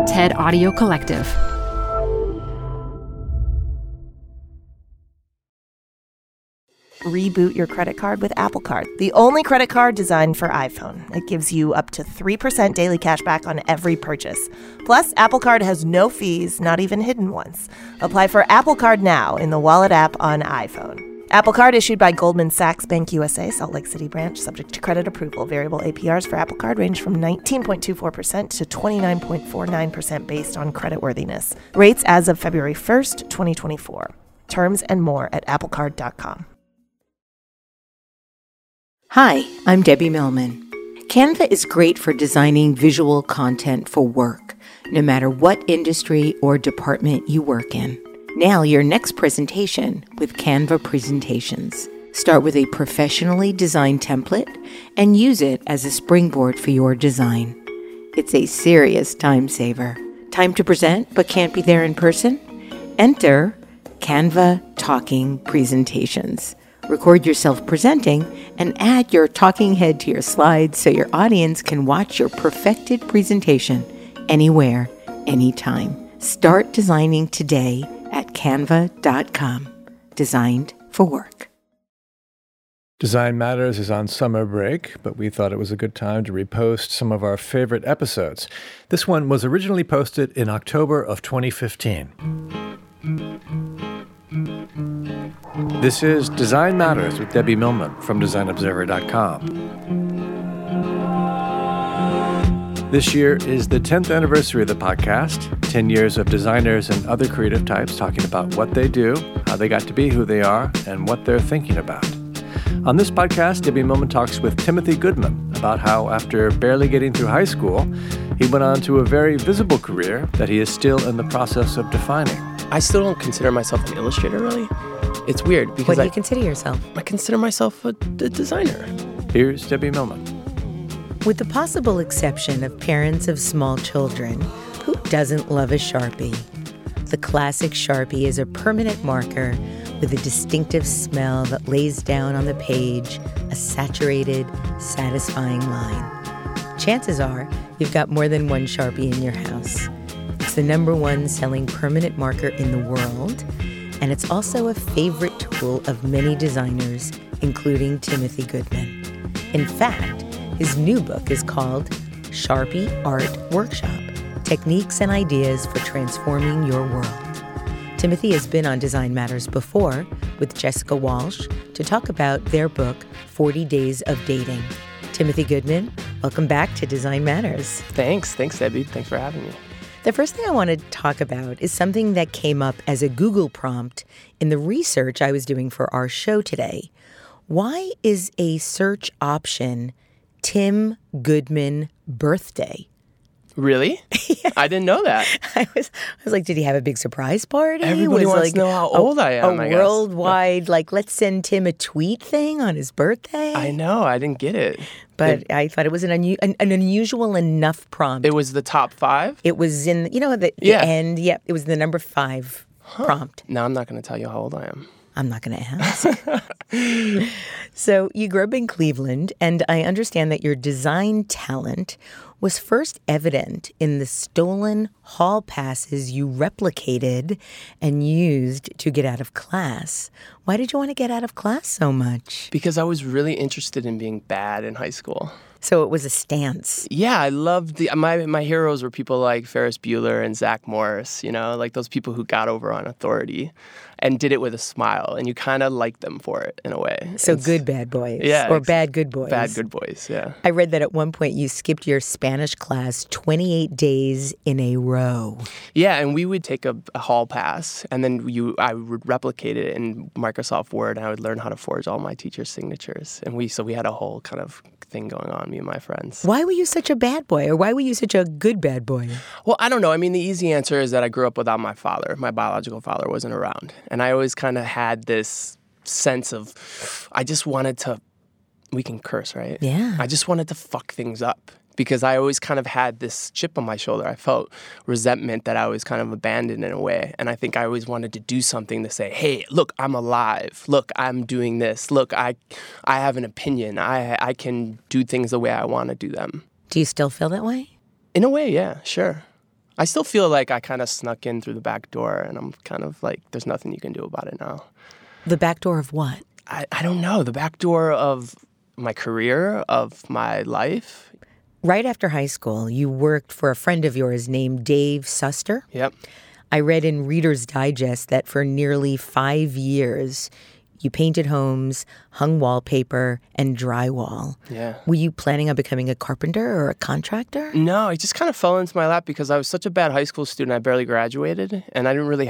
TED Audio Collective. Reboot your credit card with Apple Card, the only credit card designed for iPhone. It gives you up to 3% daily cash back on every purchase. Plus, Apple Card has no fees, not even hidden ones. Apply for Apple Card now in the Wallet app on iPhone. Apple Card issued by Goldman Sachs Bank USA, Salt Lake City branch, subject to credit approval. Variable APRs for Apple Card range from 19.24% to 29.49% based on creditworthiness. Rates as of February 1st, 2024. Terms and more at applecard.com. Hi, I'm Debbie Millman. Canva is great for designing visual content for work, no matter what industry or department you work in. Nail your next presentation with Canva Presentations. Start with a professionally designed template and use it as a springboard for your design. It's a serious time saver. Time to present but can't be there in person? Enter Canva Talking Presentations. Record yourself presenting and add your talking head to your slides so your audience can watch your perfected presentation anywhere, anytime. Start designing today at canva.com. Designed for work. Design Matters is on summer break, but we thought it was a good time to repost some of our favorite episodes. This one was originally posted in October of 2015. This is Design Matters with Debbie Millman from DesignObserver.com. This year is the 10th anniversary of the podcast, 10 years of designers and other creative types talking about what they do, how they got to be who they are, and what they're thinking about. On this podcast, Debbie Millman talks with Timothy Goodman about how, after barely getting through high school, he went on to a very visible career that he is still in the process of defining. I still don't consider myself an illustrator, really. It's weird because What do you consider yourself? I consider myself a designer. Here's Debbie Millman. With the possible exception of parents of small children, who doesn't love a Sharpie? The classic Sharpie is a permanent marker with a distinctive smell that lays down on the page a saturated, satisfying line. Chances are you've got more than one Sharpie in your house. It's the #1 selling permanent marker in the world, and it's also a favorite tool of many designers, including Timothy Goodman. In fact, his new book is called Sharpie Art Workshop: Techniques and Ideas for Transforming Your World. Timothy has been on Design Matters before with Jessica Walsh to talk about their book, 40 Days of Dating. Timothy Goodman, welcome back to Design Matters. Thanks, Debbie. Thanks for having me. The first thing I want to talk about is something that came up as a Google prompt in the research I was doing for our show today. Why is a search option Tim Goodman birthday? Really? Yeah. I didn't know that. I was like, did he have a big surprise party? Everybody wants to know how old I am, I guess. Worldwide, let's send Tim a tweet thing on his birthday. I know. I didn't get it. But I thought it was an unusual enough prompt. It was the top 5? It was in, the end. Yep, it was the number 5 prompt. Now I'm not going to tell you how old I am. I'm not going to ask. So you grew up in Cleveland, and I understand that your design talent was first evident in the stolen hall passes you replicated and used to get out of class. Why did you want to get out of class so much? Because I was really interested in being bad in high school. So it was a stance. Yeah, I loved my heroes were people like Ferris Bueller and Zach Morris, like those people who got over on authority and did it with a smile, and you kind of liked them for it in a way. So good bad boys. Yeah. Or bad good boys. Bad good boys, yeah. I read that at one point you skipped your Spanish class 28 days in a row. Yeah, and we would take a hall pass, and then I would replicate it in Microsoft Word, and I would learn how to forge all my teachers' signatures. And we had a whole kind of thing going on, me and my friends. Why were you such a bad boy, or why were you such a good bad boy? Well, I don't know. I mean, the easy answer is that I grew up without my father. My biological father wasn't around. And I always kind of had this sense of, I just wanted to, we can curse, right? Yeah. I just wanted to fuck things up. Because I always kind of had this chip on my shoulder. I felt resentment that I was kind of abandoned in a way. And I think I always wanted to do something to say, hey, look, I'm alive. Look, I'm doing this. Look, I have an opinion. I can do things the way I want to do them. Do you still feel that way? In a way, yeah, sure. I still feel like I kind of snuck in through the back door, and I'm kind of like, there's nothing you can do about it now. The back door of what? I don't know. The back door of my career, of my life. Right after high school, you worked for a friend of yours named Dave Suster. Yep. I read in Reader's Digest that for nearly 5 years, you painted homes, hung wallpaper, and drywall. Yeah. Were you planning on becoming a carpenter or a contractor? No, it just kind of fell into my lap because I was such a bad high school student. I barely graduated, and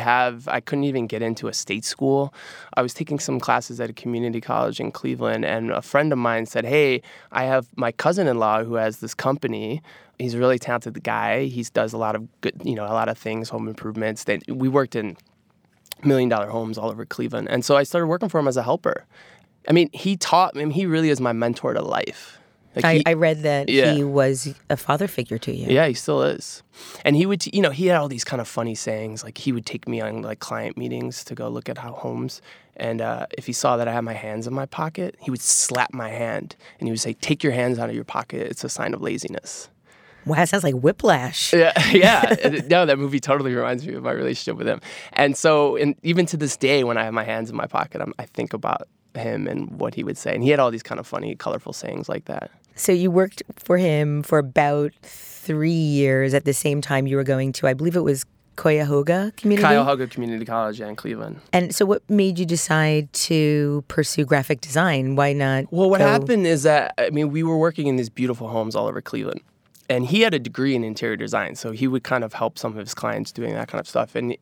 I couldn't even get into a state school. I was taking some classes at a community college in Cleveland, and a friend of mine said, hey, I have my cousin-in-law who has this company. He's a really talented guy. He does a lot of good, a lot of things, home improvements. We worked in $1 million homes all over Cleveland. And so I started working for him as a helper. I mean, he really is my mentor to life. Like I read that he was a father figure to you. Yeah, he still is. And he would, he had all these kind of funny sayings. Like he would take me on like client meetings to go look at homes. And if he saw that I had my hands in my pocket, he would slap my hand and he would say, take your hands out of your pocket. It's a sign of laziness. Wow, that sounds like Whiplash. Yeah. No, that movie totally reminds me of my relationship with him. And so, even to this day, when I have my hands in my pocket, I think about him and what he would say. And he had all these kind of funny, colorful sayings like that. So you worked for him for about 3 years at the same time you were going to, I believe it was Cuyahoga Community? Cuyahoga Community College in Cleveland. And so what made you decide to pursue graphic design? Why not? Well, what happened is that, we were working in these beautiful homes all over Cleveland. And he had a degree in interior design, so he would kind of help some of his clients doing that kind of stuff. And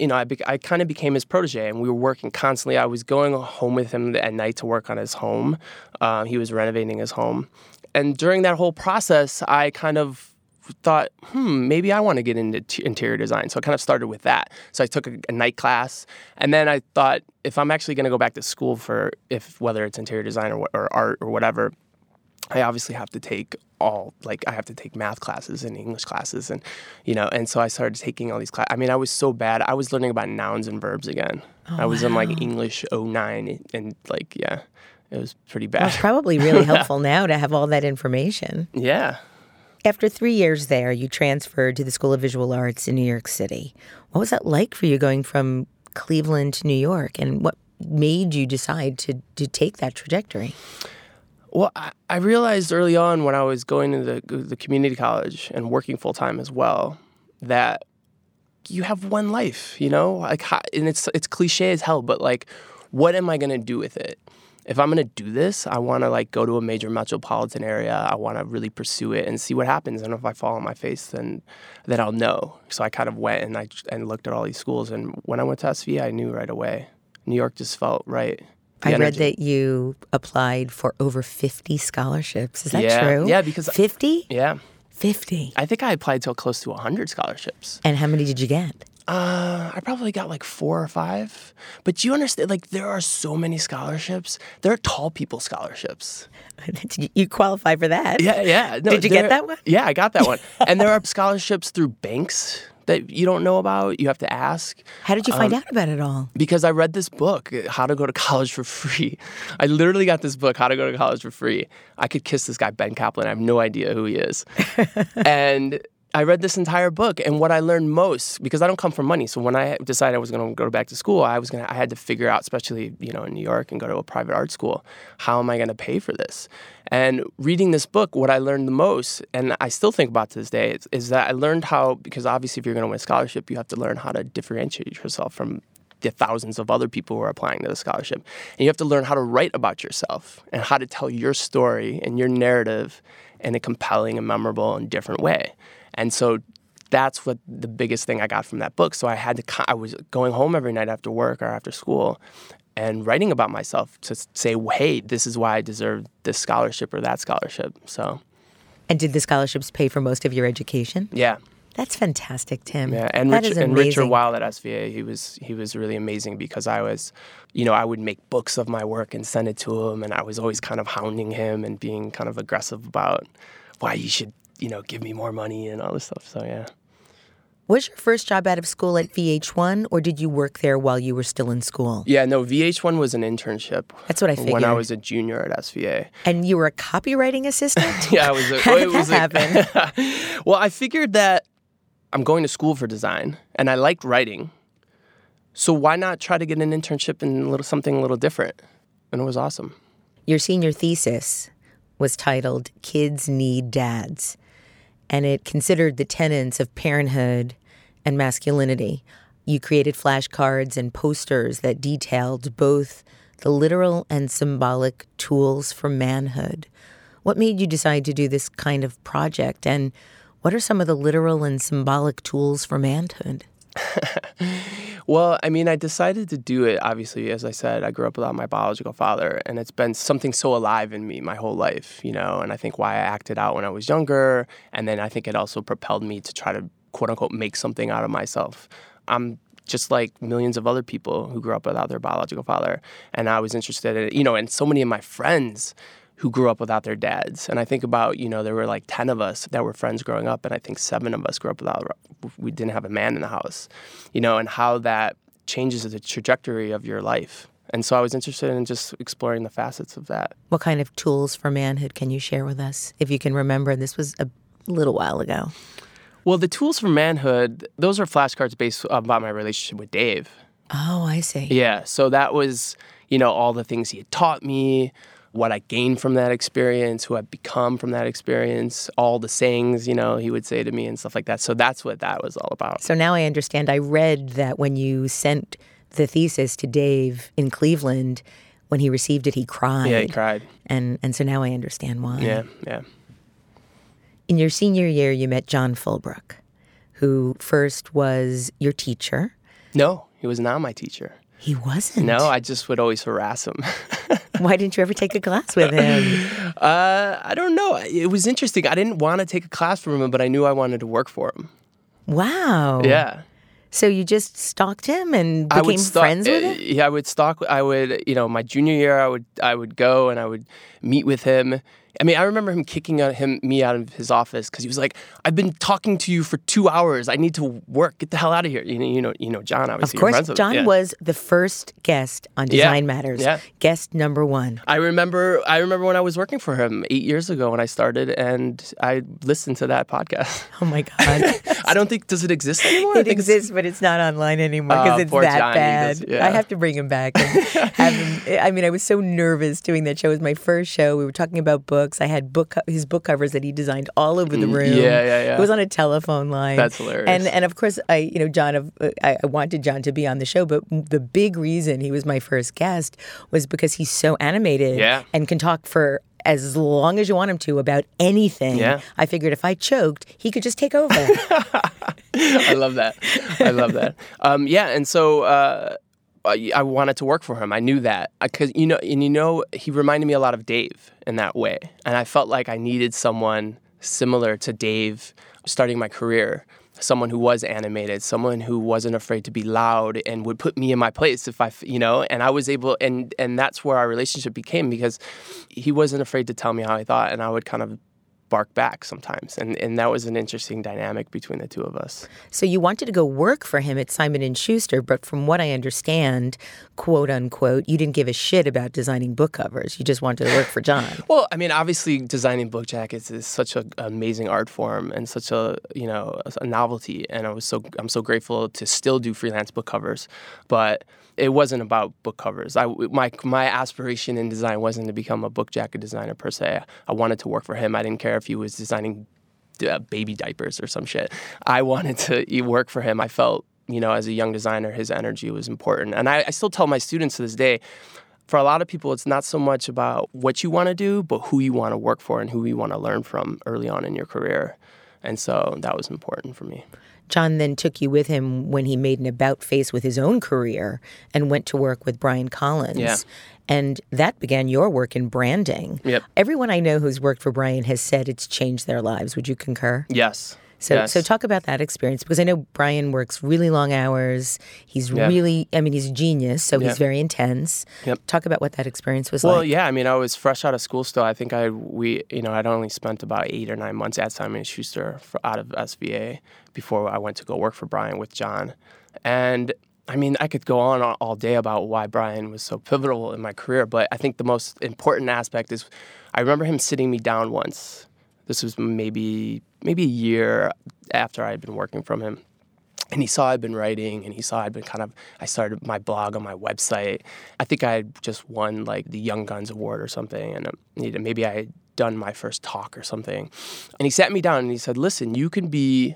I kind of became his protege, and we were working constantly. I was going home with him at night to work on his home. He was renovating his home. And during that whole process, I kind of thought, maybe I want to get into interior design. So I kind of started with that. So I took a night class, and then I thought, if I'm actually going to go back to school whether it's interior design or art or whatever, I obviously have to take I have to take math classes and English classes and so I started taking all these classes. I was so bad. I was learning about nouns and verbs again. I was in English 09 and it was pretty bad. Well, it's probably really helpful now to have all that information. Yeah. After 3 years there, you transferred to the School of Visual Arts in New York City. What was that like for you going from Cleveland to New York, and what made you decide to take that trajectory? Well, I realized early on when I was going to the community college and working full-time as well that you have one life, and it's cliche as hell, but what am I going to do with it? If I'm going to do this, I want to go to a major metropolitan area. I want to really pursue it and see what happens. And if I fall on my face, then I'll know. So I kind of went and looked at all these schools. And when I went to SVA, I knew right away. New York just felt right. I read that you applied for over 50 scholarships. Is that true? Yeah, because 50? Yeah. 50. I think I applied to close to 100 scholarships. And how many did you get? I probably got 4 or 5. But you understand, there are so many scholarships. There are tall people scholarships. You qualify for that. Yeah. No, did you get that one? Yeah, I got that one. And there are scholarships through banks that you don't know about. You have to ask. How did you find out about it all? Because I read this book, How to Go to College for Free. I literally got this book, How to Go to College for Free. I could kiss this guy, Ben Kaplan. I have no idea who he is. And I read this entire book, and what I learned most, because I don't come from money, so when I decided I was going to go back to school, I had to figure out, especially in New York and go to a private art school, how am I going to pay for this? And reading this book, what I learned the most, and I still think about to this day, is that I learned how, because obviously if you're going to win a scholarship, you have to learn how to differentiate yourself from the thousands of other people who are applying to the scholarship. And you have to learn how to write about yourself and how to tell your story and your narrative in a compelling and memorable and different way. And so that's what the biggest thing I got from that book. So I was going home every night after work or after school and writing about myself to say, hey, this is why I deserve this scholarship or that scholarship. So. And did the scholarships pay for most of your education? Yeah. That's fantastic, Tim. Yeah, and that is amazing. Richard Weil at SVA, he was really amazing because I was, I would make books of my work and send it to him, and I was always kind of hounding him and being kind of aggressive about why you should, give me more money and all this stuff. So yeah. Was your first job out of school at VH1, or did you work there while you were still in school? Yeah, no, VH1 was an internship. That's what I figured. When I was a junior at SVA. And you were a copywriting assistant? Yeah, I was. How did that happen? Well, I figured that I'm going to school for design, and I liked writing. So why not try to get an internship in something a little different? And it was awesome. Your senior thesis was titled Kids Need Dads, and it considered the tenets of parenthood and masculinity. You created flashcards and posters that detailed both the literal and symbolic tools for manhood. What made you decide to do this kind of project, and what are some of the literal and symbolic tools for manhood? Well, I mean, I decided to do it, obviously, as I said, I grew up without my biological father, and it's been something so alive in me my whole life, you know, and I think why I acted out when I was younger, and then I think it also propelled me to try to, quote unquote, make something out of myself. I'm just like millions of other people who grew up without their biological father, and I was interested in it, you know, and so many of my friends who grew up without their dads. And I think about, you know, there were like 10 of us that were friends growing up, and I think 7 of us grew up we didn't have a man in the house, you know, and how that changes the trajectory of your life. And so I was interested in just exploring the facets of that. What kind of tools for manhood can you share with us? If you can remember, this was a little while ago. Well, the tools for manhood, those are flashcards based about my relationship with Dave. Oh, I see. Yeah, so that was, you know, all the things he had taught me, what I gained from that experience, who I've become from that experience, all the sayings, you know, he would say to me and stuff like that. So that's what that was all about. So now I understand. I read that when you sent the thesis to Dave in Cleveland, when he received it, he cried. Yeah, he cried. And so now I understand why. Yeah. In your senior year, you met John Fullbrook, who first was your teacher. No, he was not my teacher. He wasn't? No, I just would always harass him. Why didn't you ever take a class with him? I don't know. It was interesting. I didn't want to take a class from him, but I knew I wanted to work for him. Wow. Yeah. So you just stalked him and became friends with him? Yeah, I would, you know, my junior year, I would go and I would meet with him. I mean, I remember him kicking me out of his office because he was like, "I've been talking to you for 2 hours. I need to work. Get the hell out of here." You know, John. Obviously, of course, John was the first guest on Design Matters. Yeah. Guest number 1. I remember when I was working for him 8 years ago when I started, and I listened to that podcast. Oh my God! I don't think does it exist anymore. It exists, but it's not online anymore because it's that John, bad. yeah. I have to bring him back. And have him, I mean, I was so nervous doing that show. It was my first show. We were talking about books. I had his book covers that he designed all over the room. Yeah. It was on a telephone line. That's hilarious. And of course, John, I wanted John to be on the show, but the big reason he was my first guest was because he's so animated and can talk for as long as you want him to about anything. Yeah. I figured if I choked, he could just take over. I love that. And so I wanted to work for him. I knew that because he reminded me a lot of Dave in that way, and I felt like I needed someone similar to Dave starting my career. Someone who was animated, someone who wasn't afraid to be loud and would put me in my place if and I was able, and that's where our relationship became because he wasn't afraid to tell me how he thought, and I would kind of bark back sometimes. And that was an interesting dynamic between the two of us. So you wanted to go work for him at Simon & Schuster, but from what I understand, quote unquote, you didn't give a shit about designing book covers. You just wanted to work for John. Well, I mean, obviously designing book jackets is such an amazing art form and such a novelty. And I'm so grateful to still do freelance book covers. But it wasn't about book covers. My aspiration in design wasn't to become a book jacket designer per se. I wanted to work for him. I didn't care if he was designing baby diapers or some shit. I wanted to work for him. I felt, as a young designer, his energy was important. And I still tell my students to this day, for a lot of people, it's not so much about what you want to do, but who you want to work for and who you want to learn from early on in your career. And so that was important for me. John then took you with him when he made an about-face with his own career and went to work with Brian Collins. Yeah. And that began your work in branding. Yep. Everyone I know who's worked for Brian has said it's changed their lives. Would you concur? Yes. So talk about that experience, because I know Brian works really long hours. He's he's a genius, so he's very intense. Yep. Talk about what that experience was like. Well, yeah, I mean, I was fresh out of school still. I think I'd only spent about 8 or 9 months at Simon & Schuster out of SVA before I went to go work for Brian with John. And I mean, I could go on all day about why Brian was so pivotal in my career, but I think the most important aspect is I remember him sitting me down once. This was maybe maybe a year after I had been working from him. And he saw I'd been writing, and he saw I started my blog on my website. I think I had just won like the Young Guns Award or something, and maybe I had done my first talk or something. And he sat me down and he said, listen, you can be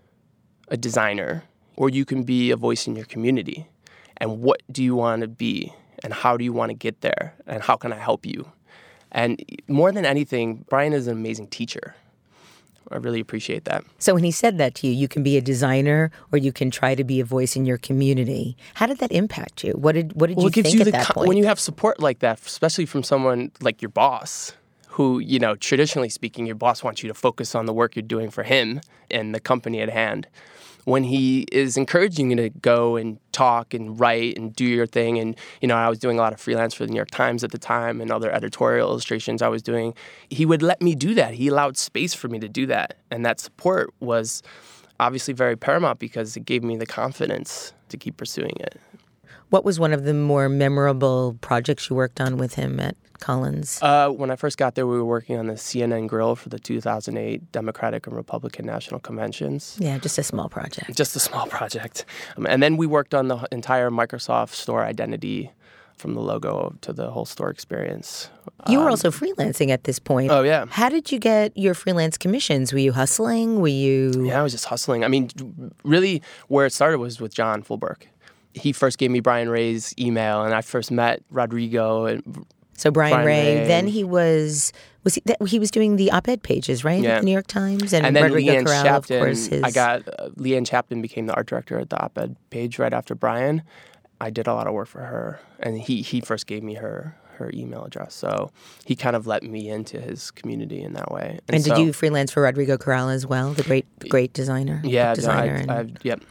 a designer or you can be a voice in your community. And what do you want to be? And how do you want to get there? And how can I help you? And more than anything, Brian is an amazing teacher. I really appreciate that. So when he said that to you, you can be a designer or you can try to be a voice in your community. How did that impact you? What did you think at that point? When you have support like that, especially from someone like your boss, who, traditionally speaking, your boss wants you to focus on the work you're doing for him and the company at hand. When he is encouraging you to go and talk and write and do your thing, and, I was doing a lot of freelance for the New York Times at the time and other editorial illustrations I was doing, he would let me do that. He allowed space for me to do that. And that support was obviously very paramount because it gave me the confidence to keep pursuing it. What was one of the more memorable projects you worked on with him at Collins? When I first got there, we were working on the CNN Grill for the 2008 Democratic and Republican National Conventions. Yeah, just a small project. Just a small project. And then we worked on the entire Microsoft Store identity, from the logo to the whole store experience. You were also freelancing at this point. Oh, yeah. How did you get your freelance commissions? Were you hustling? Were you... Yeah, I was just hustling. I mean, really, where it started was with John Fulbrook. He first gave me Brian Ray's email, and I first met Rodrigo. So Brian Ray, then he was doing the op-ed pages, right? Yeah. The New York Times, and then Rodrigo Leanne Corral, Chapton, of course. Leanne Chapton became the art director at the op-ed page right after Brian. I did a lot of work for her, and he first gave me her email address. So he kind of let me into his community in that way. And did you freelance for Rodrigo Corral as well, the great designer? Yeah, designer. Yep.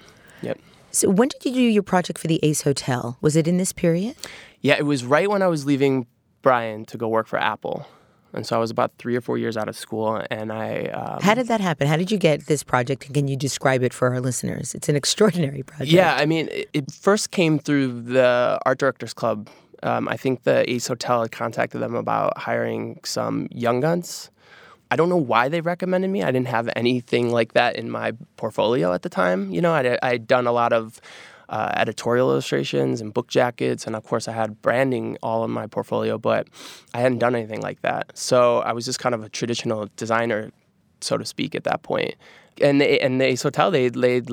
So when did you do your project for the Ace Hotel? Was it in this period? Yeah, it was right when I was leaving Brian to go work for Apple. And so I was about 3 or 4 years out of school, and I... How did that happen? How did you get this project, and can you describe it for our listeners? It's an extraordinary project. Yeah, I mean, it first came through the Art Directors Club. I think the Ace Hotel had contacted them about hiring some young guns. I don't know why they recommended me. I didn't have anything like that in my portfolio at the time. I'd done a lot of editorial illustrations and book jackets, and of course I had branding all in my portfolio, but I hadn't done anything like that. So I was just kind of a traditional designer, so to speak, at that point. And the Ace Hotel, they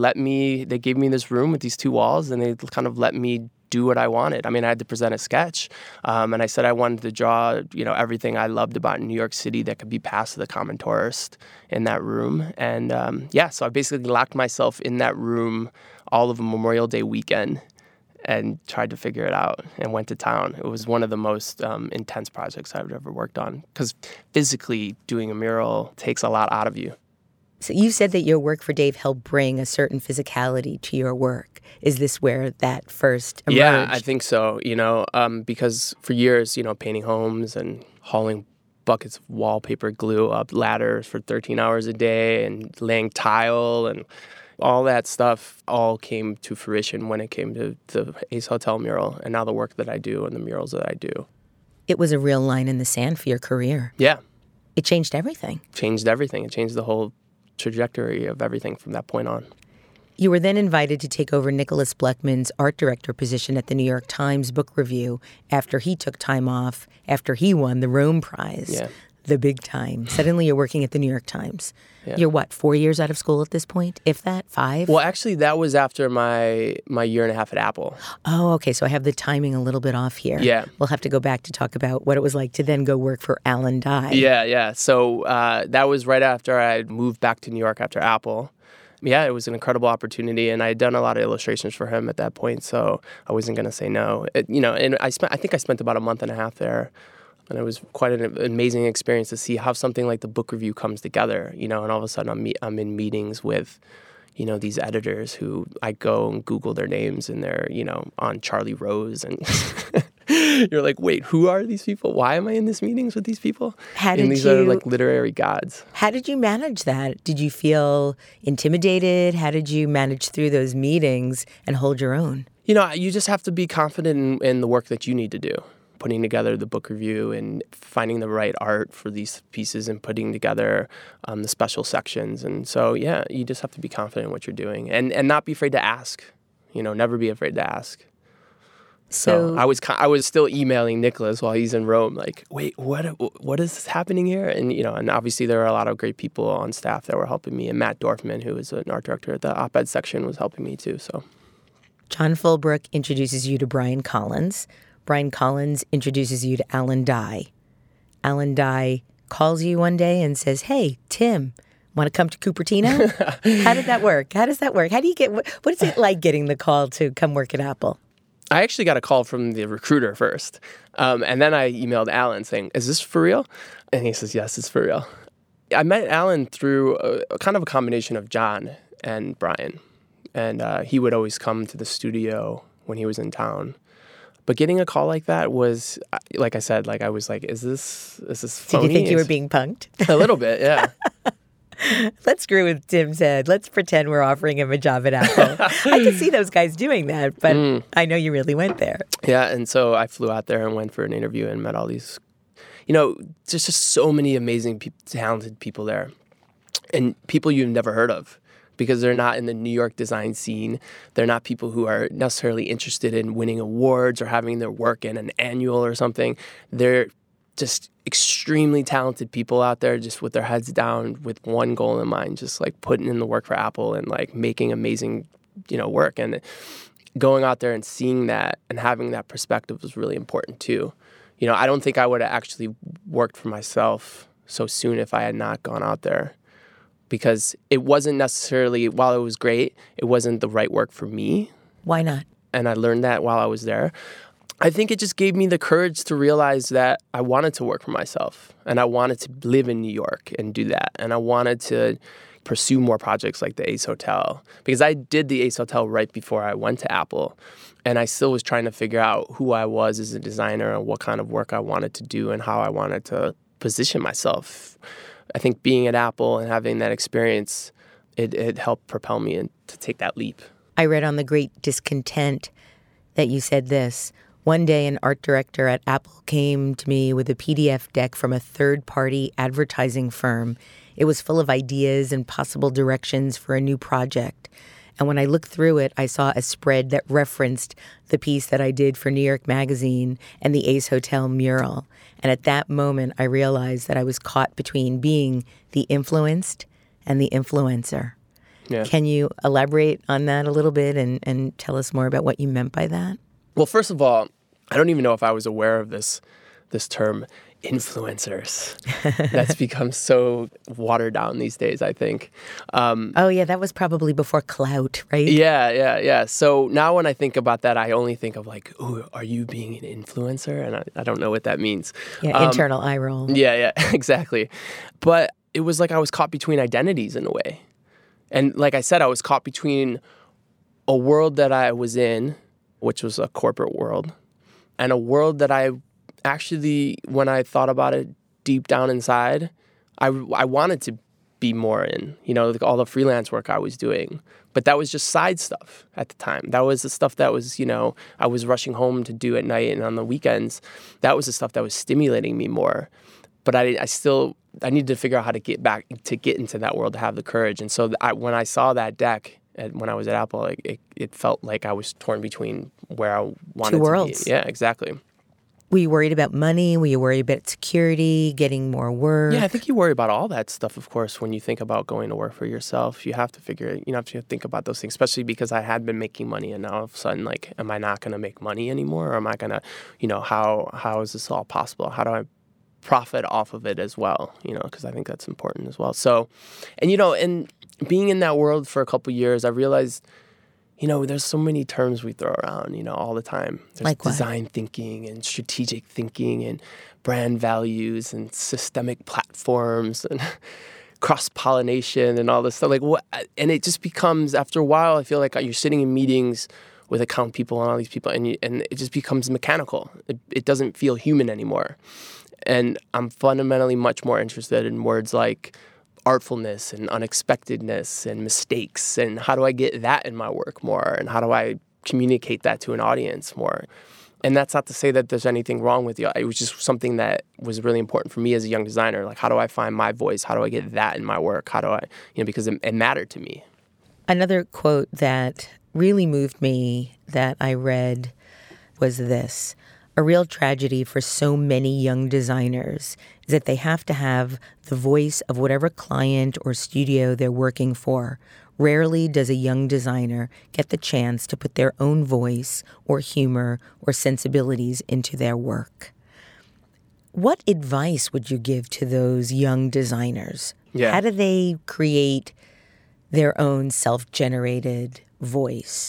gave me this room with these 2 walls, and they kind of let me do what I wanted. I mean, I had to present a sketch, and I said I wanted to draw, everything I loved about New York City that could be passed to the common tourist in that room. And so I basically locked myself in that room all of a Memorial Day weekend and tried to figure it out and went to town. It was one of the most intense projects I've ever worked on because physically doing a mural takes a lot out of you. So you said that your work for Dave helped bring a certain physicality to your work. Is this where that first emerged? Yeah, I think so, because for years, painting homes and hauling buckets of wallpaper glue up ladders for 13 hours a day and laying tile and all that stuff all came to fruition when it came to the Ace Hotel mural and now the work that I do and the murals that I do. It was a real line in the sand for your career. Yeah. It changed everything. Changed everything. It changed the whole trajectory of everything from that point on. You were then invited to take over Nicholas Bleckman's art director position at the New York Times Book Review after he took time off, after he won the Rome Prize. Yeah. The big time. Suddenly you're working at the New York Times. Yeah. You're 4 years out of school at this point, if that, 5? Well, actually, that was after my year and a half at Apple. Oh, okay. So I have the timing a little bit off here. Yeah. We'll have to go back to talk about what it was like to then go work for Alan Dye. Yeah. So that was right after I moved back to New York after Apple. Yeah, it was an incredible opportunity, and I had done a lot of illustrations for him at that point, so I wasn't going to say no. And I think I spent about a month and a half there. And it was quite an amazing experience to see how something like the book review comes together, and all of a sudden I'm in meetings with, these editors who I go and Google their names and they're, on Charlie Rose and you're like, wait, who are these people? Why am I in these meetings with these people? These are like literary gods. How did you manage that? Did you feel intimidated? How did you manage through those meetings and hold your own? You just have to be confident in the work that you need to do. putting together the book review and finding the right art for these pieces and putting together the special sections. And so, yeah, you just have to be confident in what you're doing and not be afraid to ask. Never be afraid to ask. So I was still emailing Nicholas while he's in Rome, like, wait, what is happening here? And and obviously there are a lot of great people on staff that were helping me, and Matt Dorfman, who is an art director at the op-ed section, was helping me too. So John Fullbrook introduces you to Brian Collins. Brian Collins introduces you to Alan Dye. Alan Dye calls you one day and says, "Hey, Tim, want to come to Cupertino?" How did that work? How does that work? How do you what is it like getting the call to come work at Apple? I actually got a call from the recruiter first. And then I emailed Alan saying, "Is this for real?" And he says, "Yes, it's for real." I met Alan through a kind of a combination of John and Brian. And he would always come to the studio when he was in town. But getting a call like that was, like I said, I was like, is this phony? Did you think you were being punked? A little bit, yeah. Let's screw with Tim's head. Let's pretend we're offering him a job at Apple. I can see those guys doing that, but I know you really went there. Yeah, and so I flew out there and went for an interview and met all these, there's just so many amazing, talented people there. And people you've never heard of because they're not in the New York design scene. They're not people who are necessarily interested in winning awards or having their work in an annual or something. They're just extremely talented people out there just with their heads down with one goal in mind, just putting in the work for Apple and making amazing, work. And going out there and seeing that and having that perspective was really important too. I don't think I would have actually worked for myself so soon if I had not gone out there because it wasn't necessarily, while it was great, it wasn't the right work for me. Why not? And I learned that while I was there. I think it just gave me the courage to realize that I wanted to work for myself and I wanted to live in New York and do that. And I wanted to pursue more projects like the Ace Hotel because I did the Ace Hotel right before I went to Apple. And I still was trying to figure out who I was as a designer and what kind of work I wanted to do and how I wanted to position myself. I think being at Apple and having that experience, it helped propel me to take that leap. I read on The Great Discontent that you said this. One day, an art director at Apple came to me with a PDF deck from a third-party advertising firm. It was full of ideas and possible directions for a new project. And when I looked through it, I saw a spread that referenced the piece that I did for New York Magazine and the Ace Hotel mural. And at that moment, I realized that I was caught between being the influenced and the influencer. Yeah. Can you elaborate on that a little bit and tell us more about what you meant by that? Well, first of all, I don't even know if I was aware of this term, influencers. That's become so watered down these days, I think. Oh, yeah, that was probably before clout, right? Yeah. So now when I think about that, I only think of ooh, are you being an influencer? And I don't know what that means. Yeah, internal eye roll. Yeah, exactly. But it was like I was caught between identities in a way. And like I said, I was caught between a world that I was in, which was a corporate world, and a world that I actually, when I thought about it deep down inside, I wanted to be more in, all the freelance work I was doing. But that was just side stuff at the time. That was the stuff that was, I was rushing home to do at night and on the weekends. That was the stuff that was stimulating me more. But I needed to figure out how to get into that world, to have the courage. And so when I saw that deck, when I was at Apple, it felt like I was torn between where I wanted Two worlds. to be. Yeah, exactly. Were you worried about money? Were you worried about security, getting more work? Yeah, I think you worry about all that stuff, of course, when you think about going to work for yourself. You have to think about those things, especially because I had been making money and now all of a sudden, am I not going to make money anymore? Or am I going to, how is this all possible? How do I profit off of it as well? Because I think that's important as well. So, and being in that world for a couple of years, I realized, there's so many terms we throw around, all the time. There's like design thinking and strategic thinking and brand values and systemic platforms and cross-pollination and all this stuff. And it just becomes, after a while, I feel like you're sitting in meetings with account people and all these people, and it just becomes mechanical. It doesn't feel human anymore. And I'm fundamentally much more interested in words like artfulness and unexpectedness and mistakes, and how do I get that in my work more, and how do I communicate that to an audience more. And that's not to say that there's anything wrong with you. It was just something that was really important for me as a young designer. Like, how do I find my voice? How do I get that in my work? How do I, because it mattered to me. Another quote that really moved me that I read was this: a real tragedy for so many young designers is that they have to have the voice of whatever client or studio they're working for. Rarely does a young designer get the chance to put their own voice or humor or sensibilities into their work. What advice would you give to those young designers? Yeah. How do they create their own self-generated voice?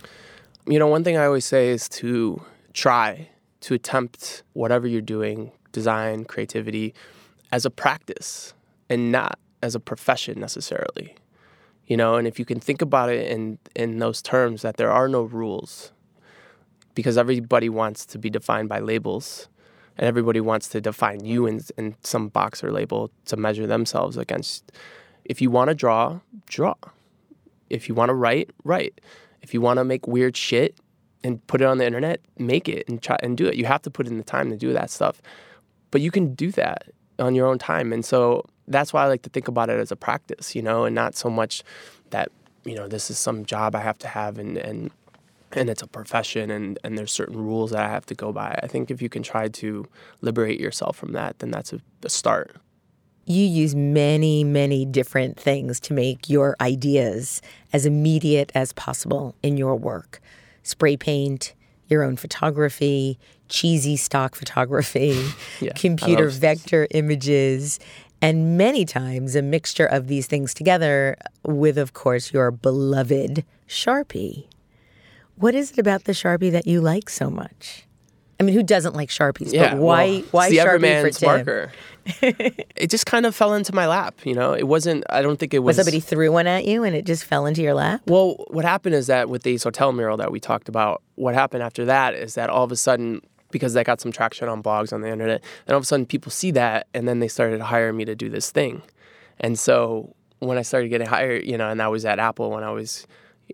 One thing I always say is to try to attempt whatever you're doing, design, creativity, as a practice and not as a profession necessarily. And if you can think about it in those terms, that there are no rules, because everybody wants to be defined by labels, and everybody wants to define you in some box or label to measure themselves against. If you want to draw, draw. If you want to write, write. If you want to make weird shit and put it on the internet, make it and try and do it. You have to put in the time to do that stuff. But you can do that on your own time. And so that's why I like to think about it as a practice, and not so much that, this is some job I have to have and it's a profession and there's certain rules that I have to go by. I think if you can try to liberate yourself from that, then that's a start. You use many, many different things to make your ideas as immediate as possible in your work. Spray paint, your own photography, cheesy stock photography, computer vector images, and many times a mixture of these things together with, of course, your beloved Sharpie. What is it about the Sharpie that you like so much? I mean, who doesn't like Sharpies? Yeah, but why Sharpie for Tim? Marker. It just kind of fell into my lap, It wasn't, I don't think it was... somebody threw one at you and it just fell into your lap? Well, what happened is that with the Ace Hotel mural that we talked about, what happened after that is that all of a sudden, because that got some traction on blogs on the internet, and all of a sudden people see that, and then they started hiring me to do this thing. And so when I started getting hired, and I was at Apple when I was...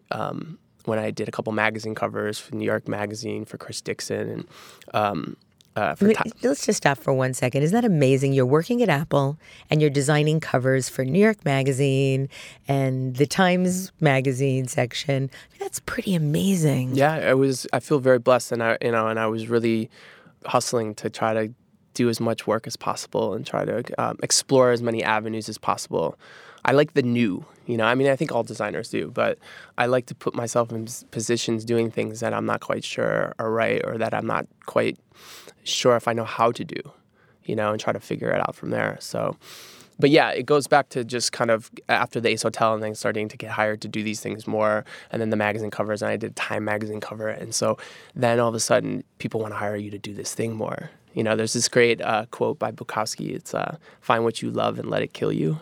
when I did a couple magazine covers for New York Magazine, for Chris Dixon, and let's just stop for 1 second. Isn't that amazing? You're working at Apple and you're designing covers for New York Magazine and the Times Magazine section. That's pretty amazing. Yeah, I feel very blessed, and I was really hustling to try to do as much work as possible and try to explore as many avenues as possible. I like the new, I think all designers do, but I like to put myself in positions doing things that I'm not quite sure are right, or that I'm not quite sure if I know how to do, and try to figure it out from there. So, but yeah, it goes back to just kind of after the Ace Hotel and then starting to get hired to do these things more, and then the magazine covers, and I did Time magazine cover, and so then all of a sudden people want to hire you to do this thing more. There's this great quote by Bukowski. It's find what you love and let it kill you.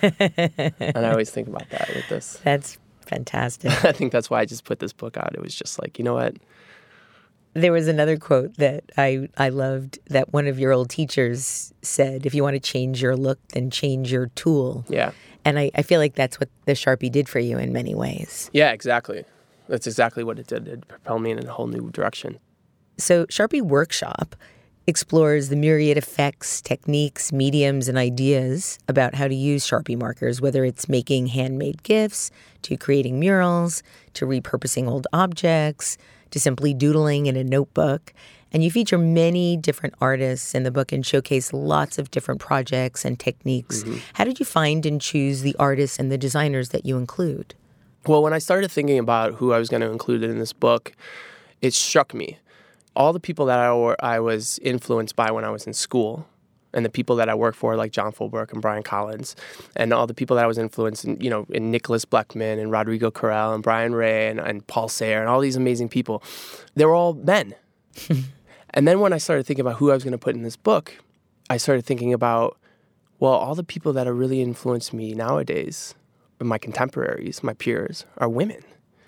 And I always think about that with this. That's fantastic. I think that's why I just put this book out. It was just like, you know what? There was another quote that I loved that one of your old teachers said: if you want to change your look, then change your tool. Yeah. And I feel like that's what the Sharpie did for you in many ways. Yeah, exactly. That's exactly what it did. It propelled me in a whole new direction. So Sharpie Workshop explores the myriad effects, techniques, mediums, and ideas about how to use Sharpie markers, whether it's making handmade gifts, to creating murals, to repurposing old objects, to simply doodling in a notebook. And you feature many different artists in the book and showcase lots of different projects and techniques. Mm-hmm. How did you find and choose the artists and the designers that you include? Well, when I started thinking about who I was going to include in this book, it struck me. All the people that I was influenced by when I was in school, and the people that I work for, like John Fulbrook and Brian Collins, and all the people that I was influenced in Nicholas Bleckman and Rodrigo Corral and Brian Ray and Paul Sayre and all these amazing people, they were all men. And then when I started thinking about who I was going to put in this book, I started thinking about, well, all the people that have really influenced me nowadays, my contemporaries, my peers, are women.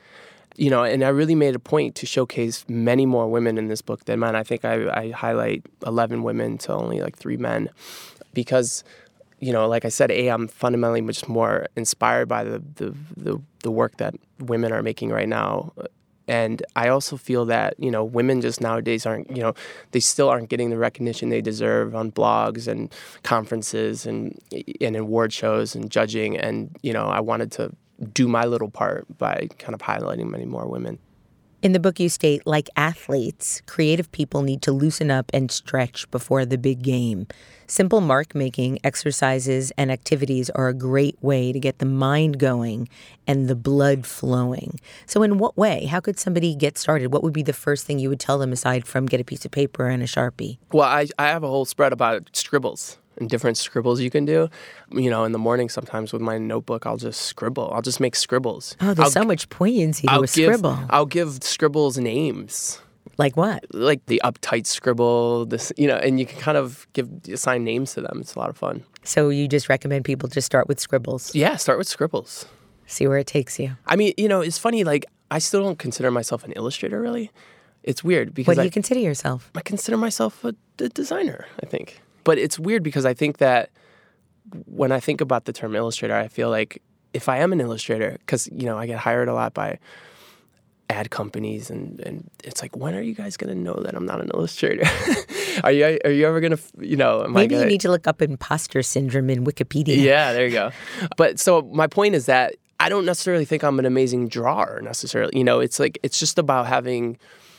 And I really made a point to showcase many more women in this book than men. I think I highlight 11 women to only like 3 men because, like I said, I'm fundamentally much more inspired by the work that women are making right now And I also feel that, women just nowadays aren't, they still aren't getting the recognition they deserve on blogs and conferences and award shows and judging. And, I wanted to do my little part by kind of highlighting many more women. In the book, you state, like athletes, creative people need to loosen up and stretch before the big game. Simple mark-making exercises and activities are a great way to get the mind going and the blood flowing. So in what way? How could somebody get started? What would be the first thing you would tell them aside from get a piece of paper and a Sharpie? Well, I have a whole spread about scribbles and different scribbles you can do. In the morning sometimes with my notebook, I'll just scribble. I'll just make scribbles. Oh, there's so much poignancy to a scribble. I'll give scribbles names. Like what? Like the uptight scribble, this, and you can kind of assign names to them. It's a lot of fun. So you just recommend people just start with scribbles? Yeah, start with scribbles. See where it takes you. I mean, it's funny, like, I still don't consider myself an illustrator, really. It's weird because What do you consider yourself? I consider myself a designer, I think. But it's weird because I think that when I think about the term illustrator, I feel like if I am an illustrator, because, I get hired a lot by ad companies and it's like, when are you guys going to know that I'm not an illustrator? Are you ever going to, Maybe you need to look up imposter syndrome in Wikipedia. Yeah, there you go. But so my point is that I don't necessarily think I'm an amazing drawer necessarily. It's just about having,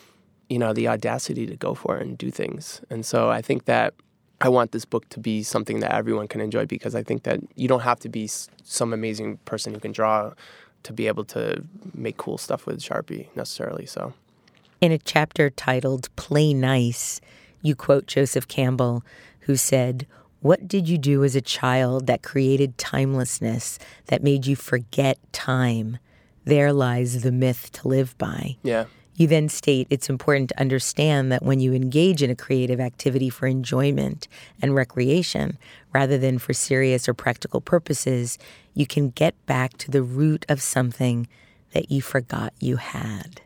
the audacity to go for it and do things. And so I think that I want this book to be something that everyone can enjoy because I think that you don't have to be some amazing person who can draw to be able to make cool stuff with Sharpie necessarily. So, in a chapter titled Play Nice, you quote Joseph Campbell, who said, "What did you do as a child that created timelessness, that made you forget time? There lies the myth to live by." Yeah. You then state it's important to understand that when you engage in a creative activity for enjoyment and recreation, rather than for serious or practical purposes, you can get back to the root of something that you forgot you had.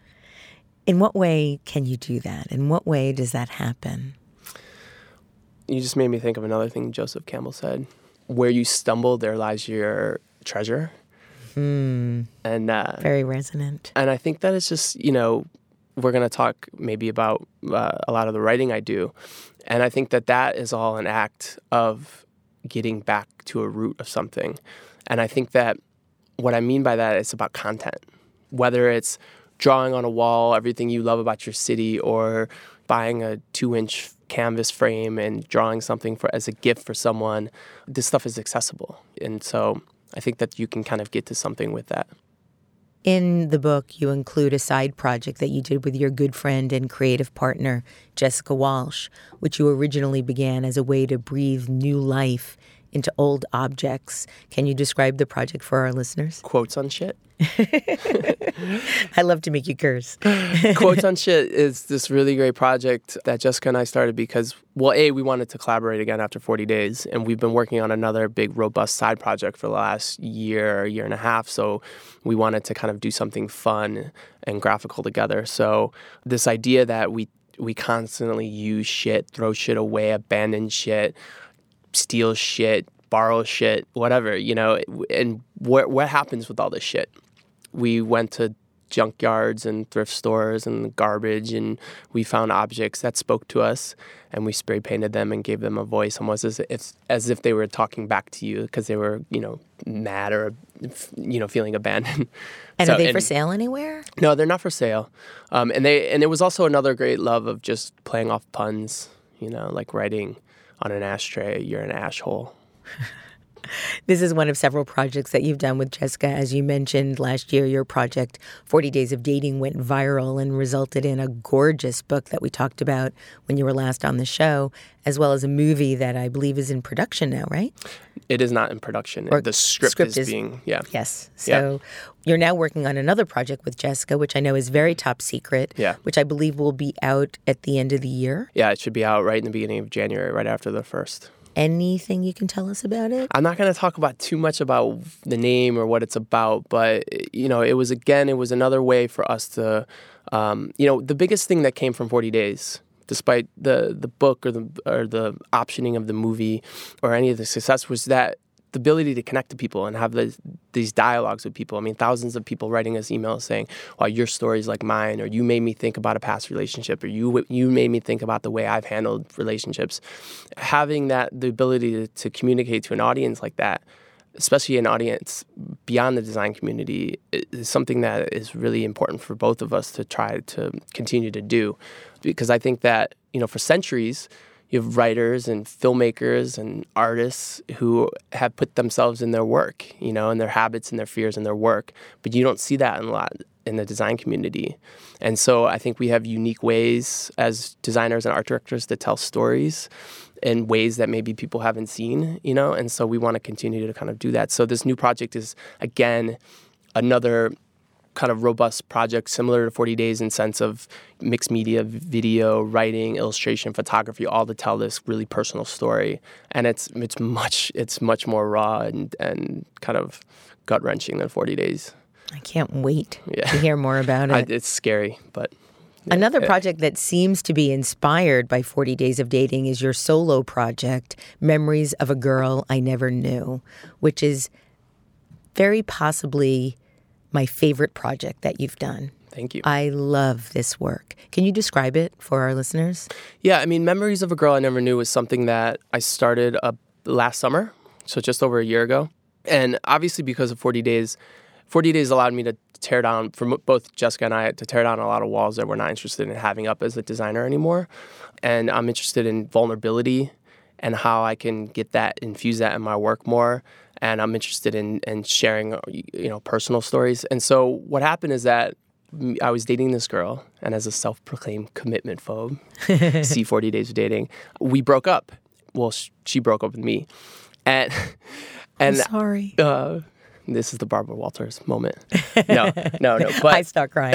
In what way can you do that? In what way does that happen? You just made me think of another thing Joseph Campbell said. Where you stumble, there lies your treasure. And very resonant. And I think that it's just, we're going to talk maybe about a lot of the writing I do. And I think that is all an act of getting back to a root of something. And I think that what I mean by that is about content, whether it's drawing on a wall everything you love about your city or buying a 2-inch canvas frame and drawing something as a gift for someone. This stuff is accessible. And so I think that you can kind of get to something with that. In the book, you include a side project that you did with your good friend and creative partner, Jessica Walsh, which you originally began as a way to breathe new life into old objects. Can you describe the project for our listeners? Quotes on shit. I love to make you curse. Quotes on Shit is this really great project that Jessica and I started because, we wanted to collaborate again after 40 days. And we've been working on another big, robust side project for the last year and a half. So we wanted to kind of do something fun and graphical together. So this idea that we constantly use shit, throw shit away, abandon shit, steal shit, borrow shit, whatever, and what happens with all this shit? We went to junkyards and thrift stores and garbage, and we found objects that spoke to us, and we spray painted them and gave them a voice, almost as if they were talking back to you because they were, mad or, feeling abandoned. And are they for sale anywhere? No, they're not for sale. And it was also another great love of just playing off puns, like writing on an ashtray, "You're an ash hole." This is one of several projects that you've done with Jessica. As you mentioned, last year, your project, 40 Days of Dating, went viral and resulted in a gorgeous book that we talked about when you were last on the show, as well as a movie that I believe is in production now, right? It is not in production. Or the script is being, Yes. So you're now working on another project with Jessica, which I know is very top secret, which I believe will be out at the end of the year. Yeah, it should be out right in the beginning of January, right after the 1st. Anything you can tell us about it? I'm not going to talk about too much about the name or what it's about, but, it was another way for us to, the biggest thing that came from 40 Days, despite the book or the optioning of the movie or any of the success, was that the ability to connect to people and have these dialogues with people. I mean, thousands of people writing us emails saying, "Well, your story's like mine," or "You made me think about a past relationship," or "You made me think about the way I've handled relationships." Having the ability to communicate to an audience like that, especially an audience beyond the design community, is something that is really important for both of us to try to continue to do. Because I think that, for centuries, you have writers and filmmakers and artists who have put themselves in their work, and their habits and their fears in their work. But you don't see that a lot in the design community. And so I think we have unique ways as designers and art directors to tell stories in ways that maybe people haven't seen, and so we want to continue to kind of do that. So this new project is, again, another kind of robust project similar to 40 Days in sense of mixed media, video, writing, illustration, photography, all to tell this really personal story. And it's much more raw and kind of gut-wrenching than 40 Days. I can't wait to hear more about it. It's scary, but... Another project that seems to be inspired by 40 Days of Dating is your solo project, Memories of a Girl I Never Knew, which is very possibly my favorite project that you've done. Thank you. I love this work. Can you describe it for our listeners? Yeah, I mean, Memories of a Girl I Never Knew was something that I started last summer, so just over a year ago. And obviously because of 40 Days allowed me to tear down, for both Jessica and I, to tear down a lot of walls that we're not interested in having up as a designer anymore. And I'm interested in vulnerability and how I can infuse that in my work more. And I'm interested in sharing, personal stories. And so what happened is that I was dating this girl, and as a self-proclaimed commitment phobe, see 40 Days of Dating, we broke up. Well, she broke up with me. And I'm sorry. This is the Barbara Walters moment. No. But I start crying.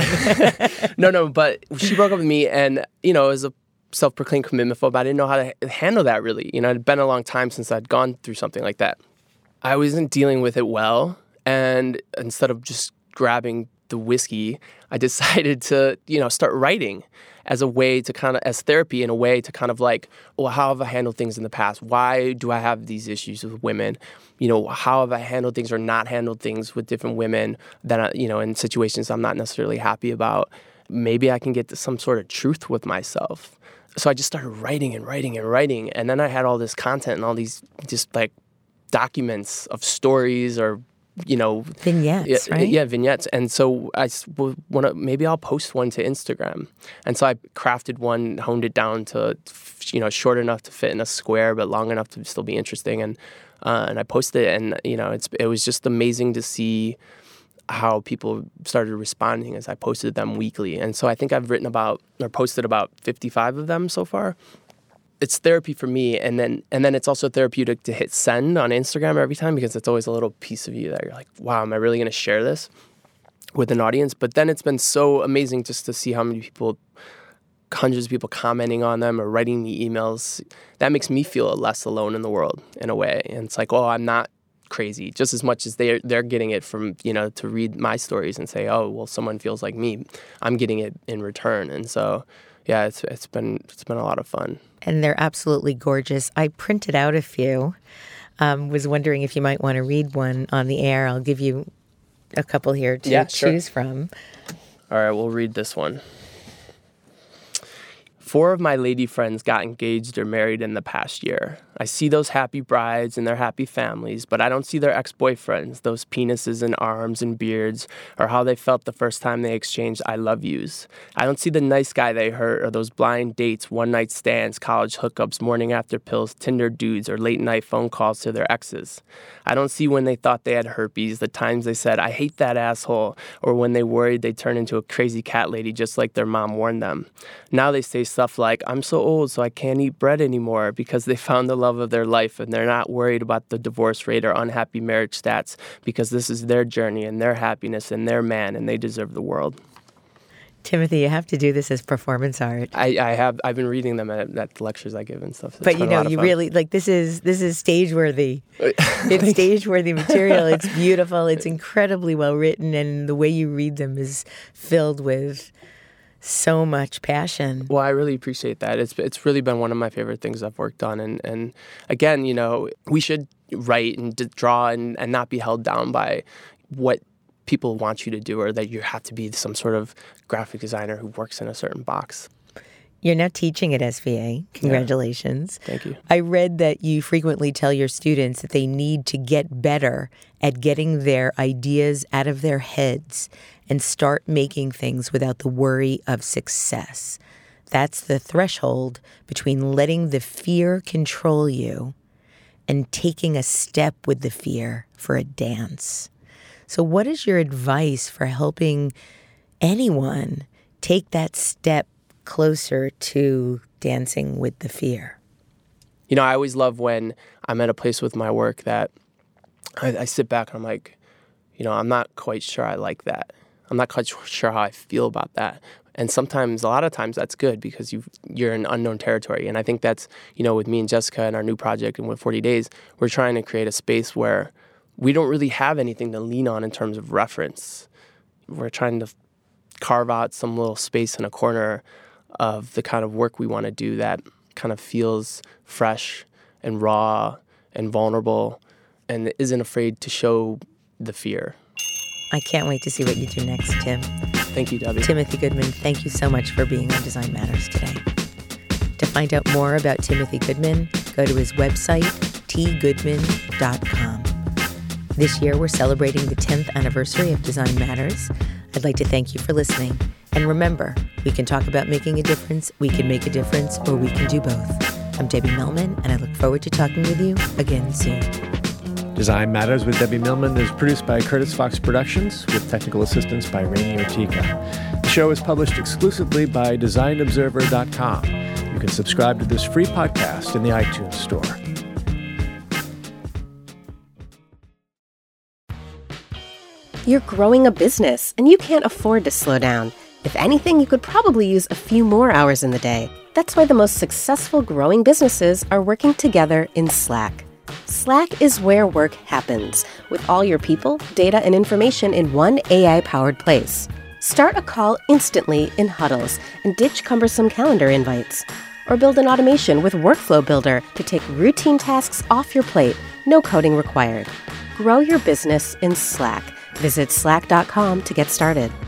No. But she broke up with me, and as a self-proclaimed commitment phobe, I didn't know how to handle that really. It'd been a long time since I'd gone through something like that. I wasn't dealing with it well, and instead of just grabbing the whiskey, I decided to, start writing as a way to as therapy, in a way to kind of like, well, how have I handled things in the past? Why do I have these issues with women? How have I handled things or not handled things with different women that, in situations I'm not necessarily happy about? Maybe I can get to some sort of truth with myself. So I just started writing and writing and writing. And then I had all this content and all these just like documents of stories or, vignettes, right? Yeah, vignettes. And so maybe I'll post one to Instagram. And so I crafted one, honed it down to, short enough to fit in a square, but long enough to still be interesting. And I posted it, and, it was just amazing to see how people started responding as I posted them weekly. And so I think I've posted about 55 of them so far. It's therapy for me, and then it's also therapeutic to hit send on Instagram every time, because it's always a little piece of you that you're like, wow, am I really going to share this with an audience? But then it's been so amazing just to see how many people, hundreds of people commenting on them or writing me emails. That makes me feel less alone in the world in a way. And it's like, oh, I'm not crazy, just as much as they're getting it from, to read my stories and say, oh, well, someone feels like me. I'm getting it in return. And so, yeah, it's been a lot of fun. And they're absolutely gorgeous. I printed out a few. Was wondering if you might want to read one on the air. I'll give you a couple here to choose from. All right, we'll read this one. 4 of my lady friends got engaged or married in the past year. I see those happy brides and their happy families, but I don't see their ex-boyfriends, those penises and arms and beards, or how they felt the first time they exchanged I love yous. I don't see the nice guy they hurt, or those blind dates, one-night stands, college hookups, morning after pills, Tinder dudes, or late-night phone calls to their exes. I don't see when they thought they had herpes, the times they said, I hate that asshole, or when they worried they'd turn into a crazy cat lady just like their mom warned them. Now they say stuff like, I'm so old so I can't eat bread anymore, because they found the love of their life and they're not worried about the divorce rate or unhappy marriage stats, because this is their journey and their happiness and their man, and they deserve the world. Timothy, you have to do this as performance art. I've been reading them at the lectures I give and stuff. But you really this is stage worthy. It's stage worthy material. It's beautiful. It's incredibly well written, and the way you read them is filled with so much passion. Well, I really appreciate that. It's really been one of my favorite things I've worked on. And again, we should write and draw and not be held down by what people want you to do, or that you have to be some sort of graphic designer who works in a certain box. You're now teaching at SVA. Congratulations. Yeah. Thank you. I read that you frequently tell your students that they need to get better at getting their ideas out of their heads and start making things without the worry of success. That's the threshold between letting the fear control you and taking a step with the fear for a dance. So what is your advice for helping anyone take that step closer to dancing with the fear? I always love when I'm at a place with my work that I sit back and I'm like, I'm not quite sure I like that. I'm not quite sure how I feel about that. And a lot of times that's good because you're in unknown territory. And I think that's, with me and Jessica and our new project and with 40 Days, we're trying to create a space where we don't really have anything to lean on in terms of reference. We're trying to carve out some little space in a corner of the kind of work we want to do that kind of feels fresh and raw and vulnerable and isn't afraid to show the fear. I can't wait to see what you do next, Tim. Thank you, Debbie. Timothy Goodman, thank you so much for being on Design Matters today. To find out more about Timothy Goodman, go to his website, tgoodman.com. This year, we're celebrating the 10th anniversary of Design Matters. I'd like to thank you for listening. And remember, we can talk about making a difference, we can make a difference, or we can do both. I'm Debbie Millman, and I look forward to talking with you again soon. Design Matters with Debbie Millman is produced by Curtis Fox Productions with technical assistance by Rainey Ortica. The show is published exclusively by DesignObserver.com. You can subscribe to this free podcast in the iTunes Store. You're growing a business, and you can't afford to slow down. If anything, you could probably use a few more hours in the day. That's why the most successful growing businesses are working together in Slack. Slack is where work happens, with all your people, data, and information in one AI-powered place. Start a call instantly in huddles and ditch cumbersome calendar invites. Or build an automation with Workflow Builder to take routine tasks off your plate, no coding required. Grow your business in Slack. Visit slack.com to get started.